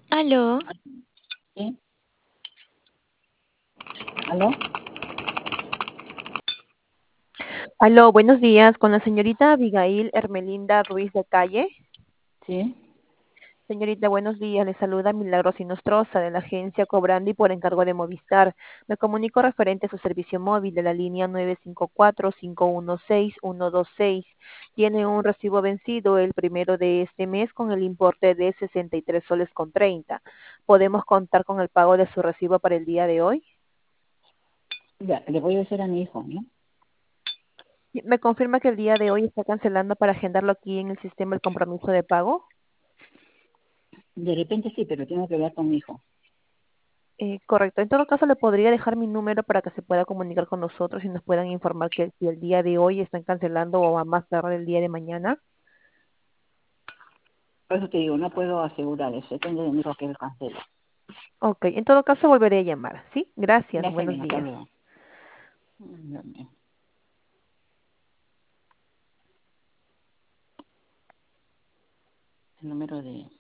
Aló, ¿Sí? ¿Aló? Aló, buenos días, con la señorita Abigail Hermelinda Ruiz de Calle. ¿Sí? Señorita, buenos días, le saluda Milagros Inostroza de la agencia Cobrandi por encargo de Movistar. Me comunico referente a su servicio móvil de la línea 954-516-126. Tiene un recibo vencido el primero de este mes con el importe de 63 soles con 30. ¿Podemos contar con el pago de su recibo para el día de hoy? Ya, le voy a decir a mi hijo, ¿no? ¿Me confirma que el día de hoy está cancelando para agendarlo aquí en el sistema el compromiso de pago? De repente sí, pero tengo que hablar con mi hijo. Correcto. En todo caso, le podría dejar mi número para que se pueda comunicar con nosotros y nos puedan informar que si el día de hoy están cancelando o a más tarde el día de mañana. Por eso te digo, no puedo asegurar eso. Depende de mi hijo que él cancele. Ok, en todo caso volveré a llamar. ¿Sí? Gracias. Ya está Buenos bien, hasta días. luego. Dios mío. El número de